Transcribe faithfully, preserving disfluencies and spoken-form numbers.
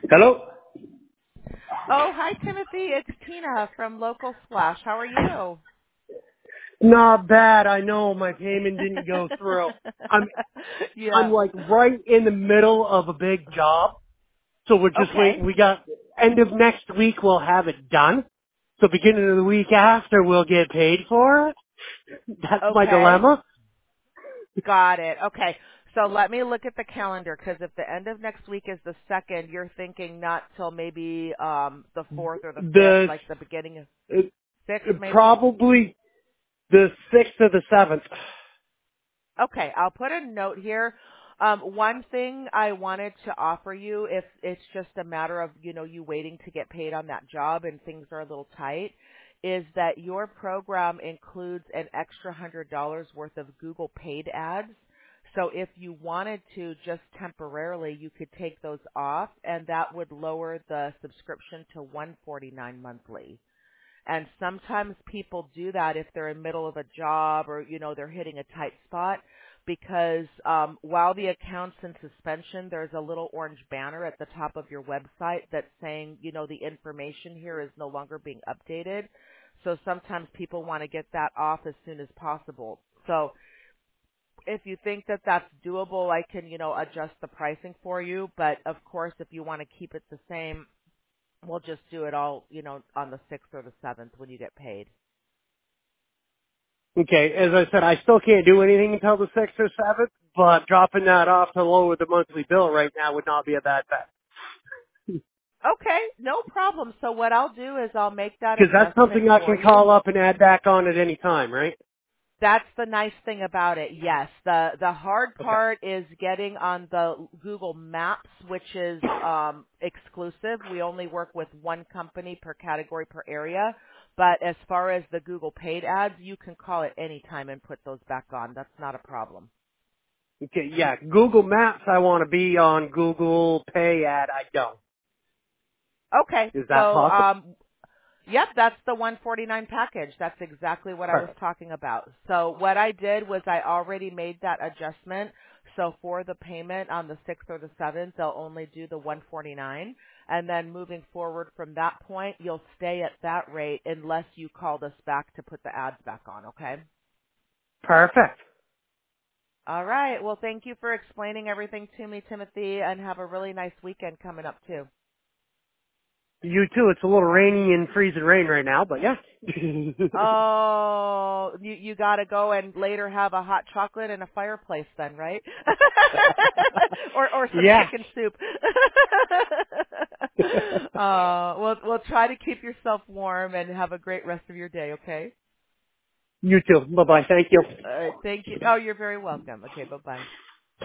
Hello? Oh, hi, Timothy. It's Tina from Local Splash. How are you? Not bad. I know my payment didn't go through. I'm I'm Yeah. like right in the middle of a big job. So we're just waiting. Okay. We got end of next week we'll have it done. So beginning of the week after we'll get paid for it. That's my Okay. dilemma. Got it. Okay. So let me look at the calendar because if the end of next week is the second, you're thinking not till maybe um the fourth or the fifth, The like the beginning of it, sixth, it maybe. probably the sixth or the seventh. Okay, I'll put a note here. Um, one thing I wanted to offer you, if it's just a matter of, you know, you waiting to get paid on that job and things are a little tight, is that your program includes an extra one hundred dollars worth of Google paid ads. So if you wanted to just temporarily, you could take those off and that would lower the subscription to one hundred forty-nine dollars monthly. And sometimes people do that if they're in the middle of a job or, you know, they're hitting a tight spot because um, while the account's in suspension, there's a little orange banner at the top of your website that's saying, you know, the information here is no longer being updated. So sometimes people want to get that off as soon as possible. So if you think that that's doable, I can, you know, adjust the pricing for you. But of course, if you want to keep it the same, we'll just do it all, you know, on the sixth or the seventh when you get paid. Okay, as I said, I still can't do anything until the sixth or seventh, but dropping that off to lower the monthly bill right now would not be a bad bet. Okay, no problem. So what I'll do is I'll make that Because that's adjustment something I for can you. call up and add back on at any time, right? That's the nice thing about it. Yes. The the hard Okay. part is getting on the Google Maps, which is um exclusive. We only work with one company per category per area. But as far as the Google paid ads, you can call it any time and put those back on. That's not a problem. Okay, yeah. Google Maps, I want to be on. Google Pay ad, I don't. Okay. Is that So possible? um Yep, that's the one forty-nine package. That's exactly what I was Perfect. talking about. So what I did was I already made that adjustment. So for the payment on the sixth or the seventh, they'll only do the one forty-nine. And then moving forward from that point, you'll stay at that rate unless you called us back to put the ads back on, okay? Perfect. All right. Well, thank you for explaining everything to me, Timothy, and have a really nice weekend coming up too. You too. It's a little rainy and freezing rain right now, but yeah. Oh, you you gotta go and later have a hot chocolate and a fireplace then, right? or or some yeah. chicken soup. uh, well, we'll try to keep yourself warm and have a great rest of your day. Okay. You too. Bye bye. Thank you. All right. Thank you. Oh, you're very welcome. Okay. Bye bye.